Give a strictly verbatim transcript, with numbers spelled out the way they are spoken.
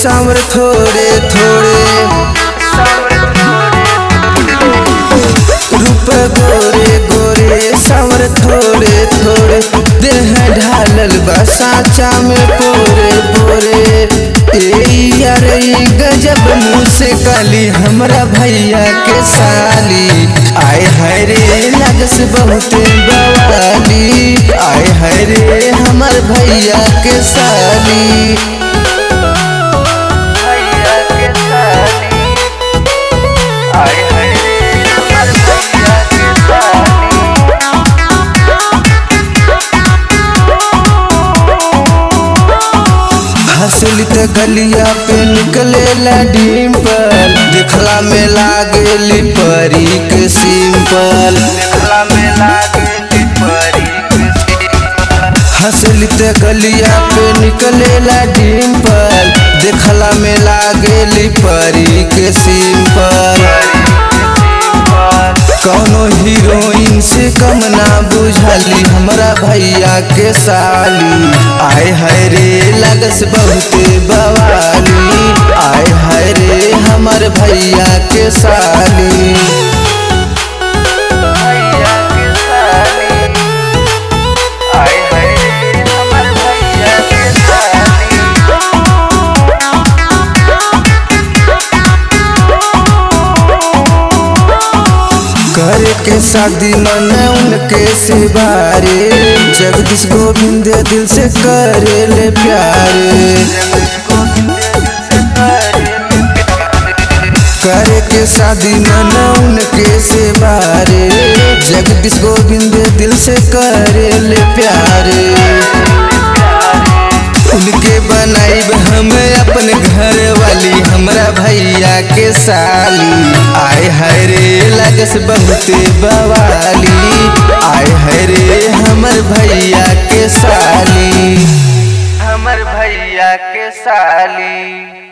सांवर थोड़े थोड़े रूप गोरे गोरे सांवर थोड़े थोड़े देह ढालल बा साचा में पोरे पोरे। ए यार गजब मुँह से काली हमरा भैया के साली आए है रे लगस बहुते बवाली आए है रे हमर भैया के साली भैया के साली आए है रे हमर भैया के साली। हंसली त गलिया पे निकले ला डिम्पल देखला में लागेली परी के सिंपल देखला में लागेली परी के सिंपल। हंसली त गलिया पे निकले ला डिम्पल देखला में लागेली परी के सिंपल। कौनो हीरोइन से कम ना बुझली हमरा भैया के साली आए है रे लगस बहुते बवाली आए है रे हमर भैया के साली भैया के साली आए है रे हमर भैया के साली। करे के शादी मन उनके से बारे जगदीश गोविंद दिल से करे ले प्यारे। करे के शादी मन उनके से बारे जगदीश गोविंद दिल से करे ले प्यारे। उनके बनाइब हम अपने घर वाली हमरा भैया के साली आए है रे लगस बहुते बवाली आए है रे हमर भैया के साली हमर भैया के साली।